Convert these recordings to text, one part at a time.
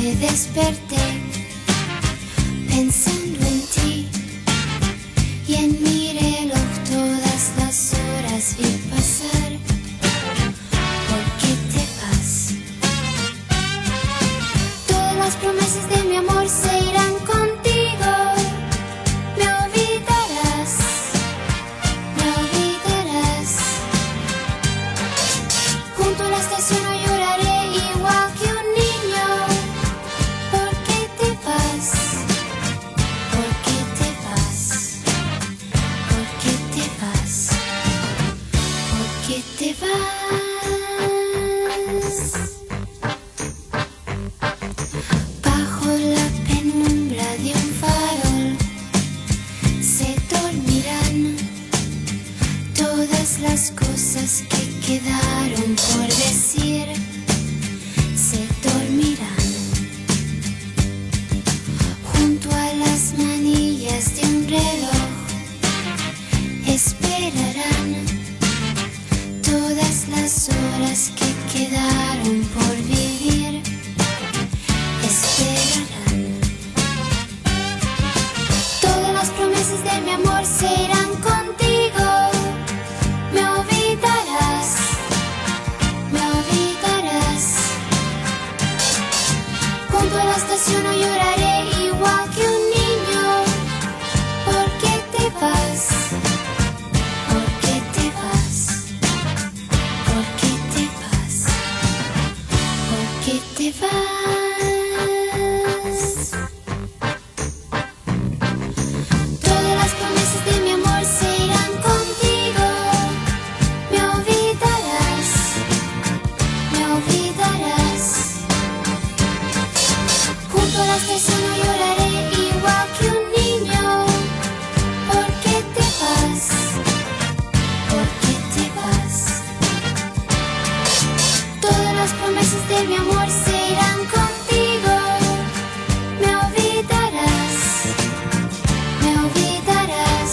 me desperté pensando en ti y en mi reloj todas las horas vi pasar. ¿Por qué te vas? Todas las promesas de mi amor se irán contigo. Me olvidarás, me olvidarás. Junto a la estación no lloraré igual que un niño. ¿Por qué te vas? ¿Por qué te vas? ¿Por qué te vas? ¿Por qué te vas? Bajo la penumbra de un farol se dormirán todas las cosas que quedaron por decir. Se dormirán junto a las manillas de un reloj. Esperarán todas las horas que quedaron por vivir. Esperarán. Todas las promesas de mi amor se irán contigo. Me olvidarás, me olvidarás. Junto a la estación no lloraré igual que un niño. ¿Por qué te vas? ¿Por qué te vas? ¿Por qué te vas? ¿Por qué te vas? Todas las promesas de mi amor se irán contigo. Me olvidarás, me olvidarás. Junto a la estación no lloraré igual que un niño. ¿Por qué te vas? ¿Por qué te vas? Todas las promesas de mi amor se irán contigo. Me olvidarás, me olvidarás.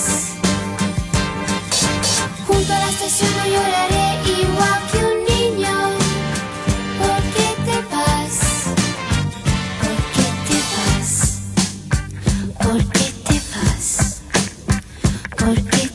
Junto a la estación no lloraré igual que un niño. ¿Por qué te vas? ¿Por qué te vas? ¿Por qué te vas? ¿Por qué